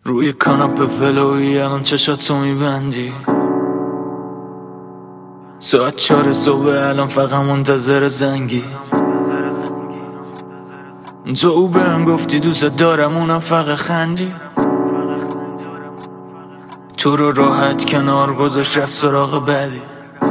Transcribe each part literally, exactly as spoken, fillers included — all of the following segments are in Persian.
روی کاناپه ولویی الان چشاتو میبندی، ساعت چهار صبح الان فقط منتظر زنگی. تو او بهم گفتی دوست دارم اونم فقط خندی، تو رو راحت کنار گذاشت رفت سراغ بعدی.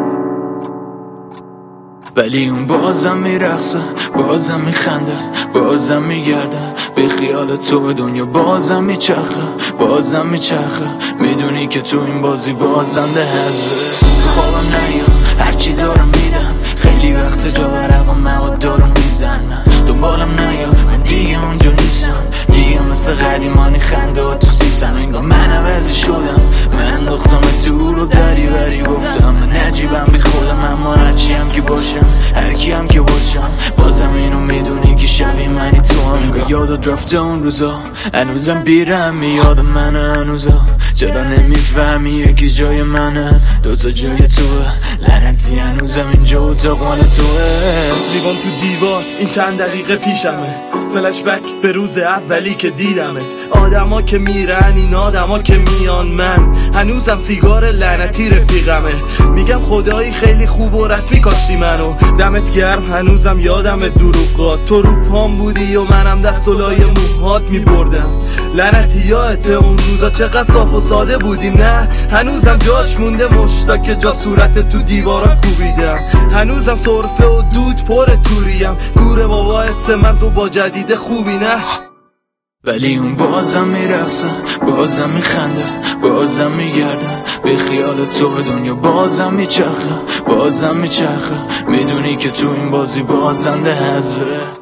ولی اون بازم میرقصه، بازم میخنده، بازم میگرده به خیال تو دنیا بازم میچرخه، بازم میچرخه. میدونی که تو این بازی بازنده حذفه. خوابم نیا هرچی دارم میدم، خیلی وقت جا برقم مواد دارم میزنم. دنبالم نیا من دیگه اونجا نیستم، دیگه مثل قدیمانی خنده ها تو سیسم. انگار من عوضی شدم، من انداختم دور و دری بری گفتم. من نجیبم بی خودم، اما هرچی هم که باشم، هرکی هم که باشم، بازم اینو میدونی که شبیه منی تو هم. انگار یادت رفته اون روزا، هنوزم بیرم میاد منه هنوزا. چرا نمیفهمی یکی جای منه، دوتا جای توه، لعنتی هنوزم اینجا اتاق مال توه. لیوان تو دیوار این چند دقیقه پیشمه، فلشبک به روز اولی که دیدمت. آدما که میرن این آدما که میان، من هنوزم سیگار لعنتی رفیقمه. میگم خدایی خیلی خوب و رسمی کاشتی منو، دمت گرم هنوزم یادم دروغات. تو رو پام بودی و منم دست و لای موهات میبردم. لعنتی یادت اون روزا چقدر صاف و ساده بودیم؟ نه هنوزم جاش مونده مشتا که جا صورت تو دیوارا کوبیدم. هنوزم سرفه و دود پر توریم، گوره بابا حس من تو با جدید خوبی نه. ولی اون بازم میرقصه، بازم میخنده، بازم میگرده به خیال تو دنیا بازم میچرخه، بازم میچرخه. میدونی که تو این بازی بازنده حذفه.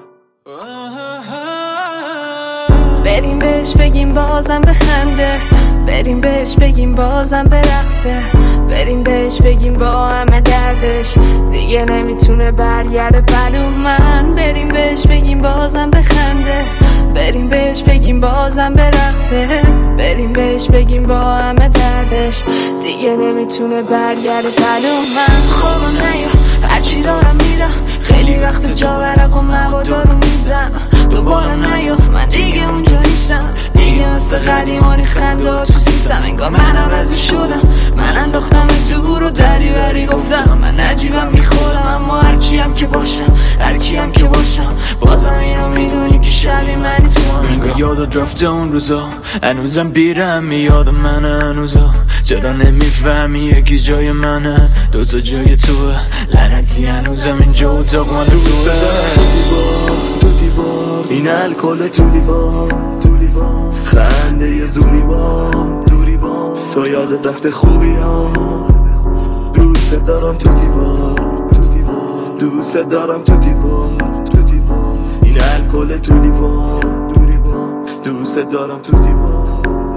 بریم بهش بگیم بازم بخنده، بریم بهش بگیم بازم برقصه، بریم بهش بگیم با همه دردش دیگه نمیتونه برگرده پلو من. بریم بهش بگیم بازم بخنده، بریم بهش بگیم بازم برقصه، بریم بهش بگیم با همه دردش دیگه نمیتونه برگرده پلو من. خوابم نیا هرچی دارم میدم، خیلی وقت جا برق و موادا رو میزنم. دنبالم نیا من دیگه اونجا نیستم، دیگه مثل قدیمانی خنده ها تو سیستم. انگار من عوضی شدم، من انداختم دور و دری بری گفتم. من نجیبم میخورم، اما هرچی هم که باشم، هرچی هم که باشم، بازم اینو میدونی که شبیه منی تو هم. انگار یادت رفته اون روزا، هنوزم بیرم میاد منه هنوزا. چرا نمیفهمی یکی جای منه، دوتا جای توه، لعنتی هنوزم اینجا اتاق مال توه. تو دیوار این الکل تو لیوان، تو لیوان خنده یه زوری بام، زوری بام تو یادت رفته خوبی ها. دوست دارم تو دیوار، تو دیوار دوست دارم تو دیوار، تو دیوار این الکل تو لیوان، دوری بام دوست دارم تو دیوار.